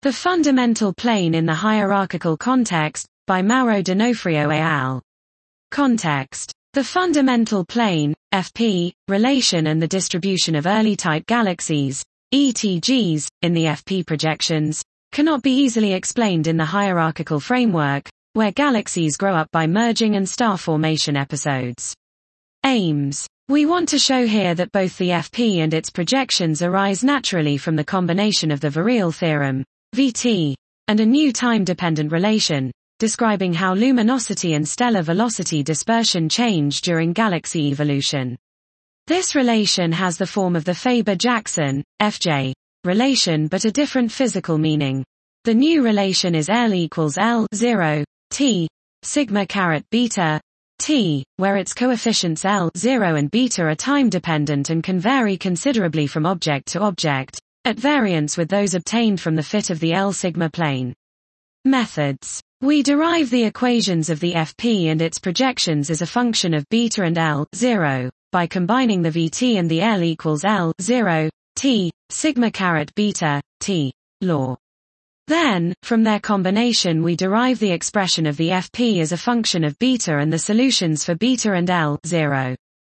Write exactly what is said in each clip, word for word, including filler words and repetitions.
The Fundamental Plane in the Hierarchical Context, by Mauro D'Onofrio et al. Context. The fundamental plane, F P, relation and the distribution of early-type galaxies, E T Gs, in the F P projections, cannot be easily explained in the hierarchical framework, where galaxies grow up by merging and star formation episodes. Aims. We want to show here that both the F P and its projections arise naturally from the combination of the virial theorem, V T, and a new time-dependent relation, describing how luminosity and stellar velocity dispersion change during galaxy evolution. This relation has the form of the Faber-Jackson, F J, relation but a different physical meaning. The new relation is L equals L zero, T, sigma caret beta, T, where its coefficients L zero and beta are time-dependent and can vary considerably from object to object, at variance with those obtained from the fit of the L sigma plane. Methods. We derive the equations of the F P and its projections as a function of beta and L zero, by combining the V T and the L equals L zero, T, sigma caret beta, T, law. Then, from their combination we derive the expression of the F P as a function of beta and the solutions for beta and L zero.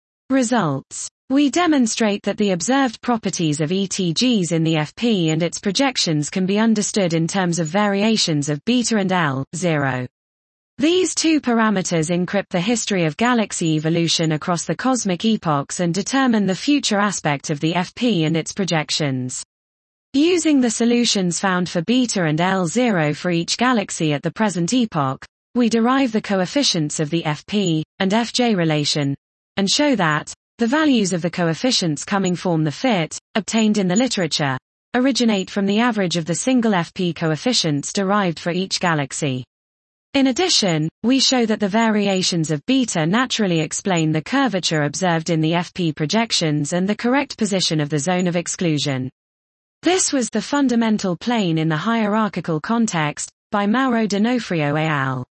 Results. We demonstrate that the observed properties of E T Gs in the F P and its projections can be understood in terms of variations of beta and L zero. These two parameters encrypt the history of galaxy evolution across the cosmic epochs and determine the future aspect of the F P and its projections. Using the solutions found for beta and L zero for each galaxy at the present epoch, we derive the coefficients of the F P and F J relation, and show that the values of the coefficients coming form the fit, obtained in the literature, originate from the average of the single F P coefficients derived for each galaxy. In addition, we show that the variations of beta naturally explain the curvature observed in the F P projections and the correct position of the zone of exclusion. This was the fundamental plane in the hierarchical context, by Mauro D'Onofrio et al.